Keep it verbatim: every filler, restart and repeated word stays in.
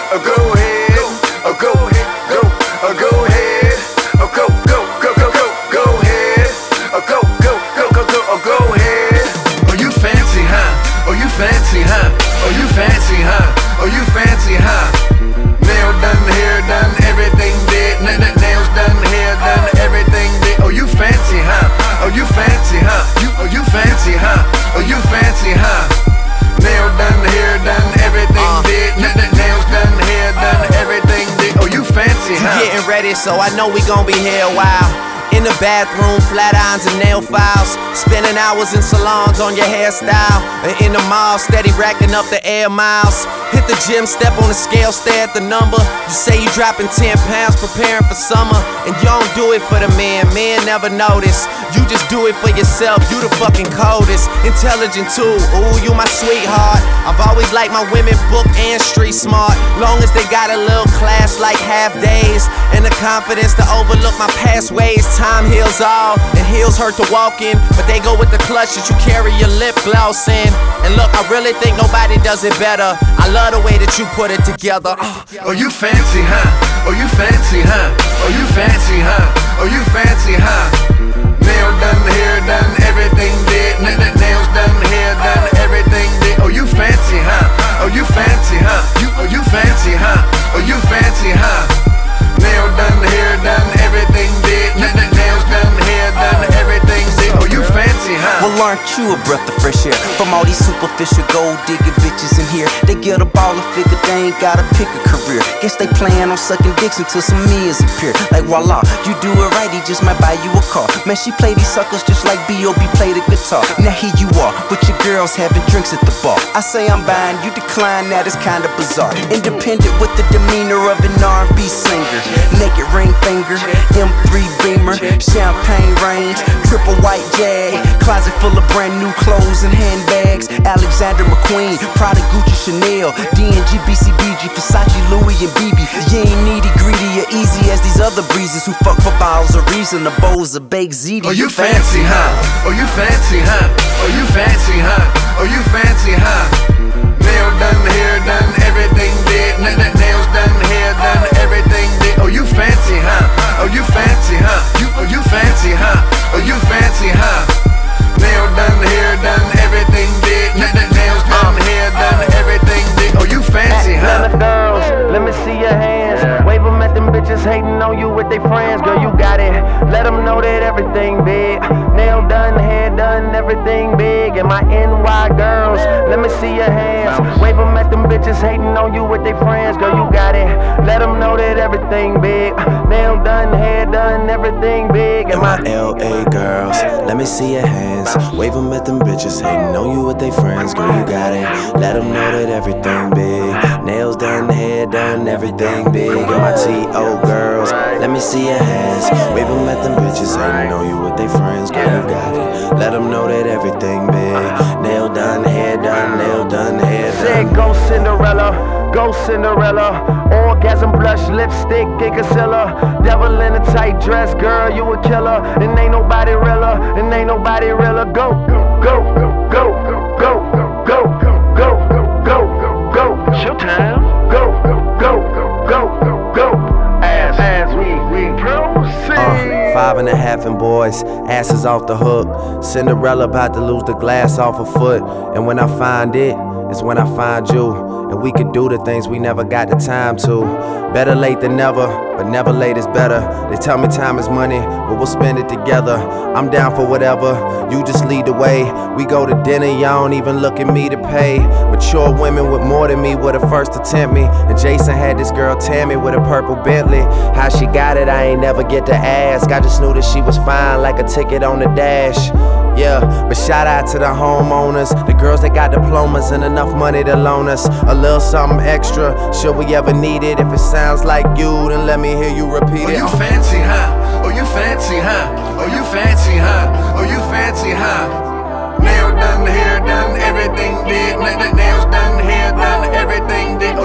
oh go ahead, oh go ahead, go, oh go ahead, oh go, go, go, go, go, go ahead, oh go, go, go, go, go, oh go ahead. Oh you fancy, huh? Oh you fancy, huh? Oh you fancy, huh? Oh you fancy, huh? Nail done, hair done, everything did. Nails done, hair done, everything did. Oh you fancy, huh? Oh you fancy, huh? You, oh you fancy, huh? Oh you fancy, huh? Nail done, hair done, everything uh, did. Nails done, hair done, everything did. Oh you fancy, huh? You getting ready, so I know we gon' be here a while. In the bathroom, flat irons and nail files. Spending hours in salons on your hairstyle. And in the mall, steady racking up the air miles. Hit the gym, step on the scale, stare at the number. You say you dropping ten pounds, preparing for summer. And you don't do it for the men, men never notice. You just do it for yourself, you the fucking coldest. Intelligent too, ooh, you my sweetheart. I've always liked my women book and street smart. Long as they got a little class like half days. And the confidence to overlook my past ways. Time heals all, and heels hurt to walk in. But they go with the clutch that you carry your lip gloss in. And look, I really think nobody does it better. I love the way that you put it together. uh. Oh you fancy, huh? Oh you fancy, huh? Oh you fancy, huh? Oh you fancy, huh? Nail done, hair done, everything did. Nails done, hair done, everything did. Oh you fancy, huh? Oh you fancy, huh? You, oh you fancy, huh? Oh you fancy, huh? Nail done, hair done, everything did. Nails done, hair done, everything did. Oh you fancy, huh? Well, aren't you a breath of fresh air? From all these superficial gold digging bitches in here. They get a ball and figure they ain't gotta pick a career. Guess they plan on sucking dicks until some meals appear. Like voila, you do it right, he just might buy you a car. Man, she play these suckers just like B O B play the guitar. Now here you are, with your girls having drinks at the bar. I say I'm buying, you decline, that is kinda bizarre. Independent with the demeanor of an R and B singer. Naked ring finger, M three Beamer, champagne range, triple white Jag, closet full of brand new clothes and handbags. Alexander McQueen, Prada, Gucci, Chanel, D and G, B C B G, Versace, Louis and B B. You ain't needy, greedy, or easy as these other breezes who fuck for bottles of reason, the bowls of baked ziti. Oh you fancy, huh? Oh you fancy, huh? Oh you fancy, huh? Oh you fancy, huh? Nail done, hair done, everything did. Nails done, hair done, everything did. Oh you fancy, huh? Oh you fancy, huh? You, oh you fancy, huh? Oh you fancy, huh? Nail done, hair done, everything did. Nails done, hair done, everything did. Oh you fancy, huh? Atlanta girls, let me see your hands. Wave them at them bitches hating on you with their friends. Girl, you got it. Let them know that everything big. Nail done, hair done, everything big. And my N Y girls, let me see your hands. Wave them at them bitches hating on you with their friends. Girl, you got it. Let them know that everything big. Nail done, hair done, everything big. And my L A girls, let me see your hands. Wave them at them bitches hating on you with their friends. Girl, you got it. Let them know that everything big. Nails done, hair done, everything big. And my T O girls, let me see your hands. Wave them at them bitches hating on you with their friends. Girl, you got it. Let them know that everything big. Nail done, hair done, nail done, hair done. Said go Cinderella, go Cinderella. Orgasm, blush, lipstick, and concealer. Devil in a tight dress, girl, you a killer. And ain't nobody realer, and ain't nobody realer. Go, go, go, go, go, go, go, go, go. Showtime. Go, go, go, go, go. As, as we, we proceed. Uh, five and a half and boys, asses off the hook. Cinderella about to lose the glass off her foot. And when I find it, it's when I find you. And we can do the things we never got the time to. Better late than never, but never late is better. They tell me time is money, but we'll spend it together. I'm down for whatever, you just lead the way. We go to dinner, y'all don't even look at me to pay. Mature women with more than me were the first to tempt me. And Jason had this girl Tammy with a purple Bentley. How she got it, I ain't never get to ask. I just knew that she was fine like a ticket on the dash. Yeah, but shout out to the homeowners, the girls that got diplomas and enough money to loan us a little something extra, should we ever need it. If it sounds like you, then let me hear you repeat it. Oh you fancy, huh? Oh you fancy, huh? Oh you fancy, huh? Oh you fancy, huh? Nail done, hair done, everything did. Nails done, hair done, everything did.